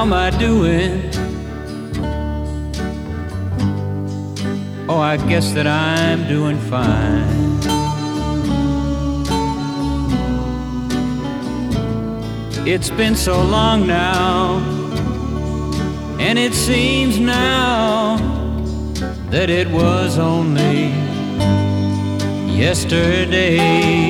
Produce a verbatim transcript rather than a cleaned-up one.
am I doing? Oh, I guess that I'm doing fine. It's been so long now, and it seems now that it was only yesterday.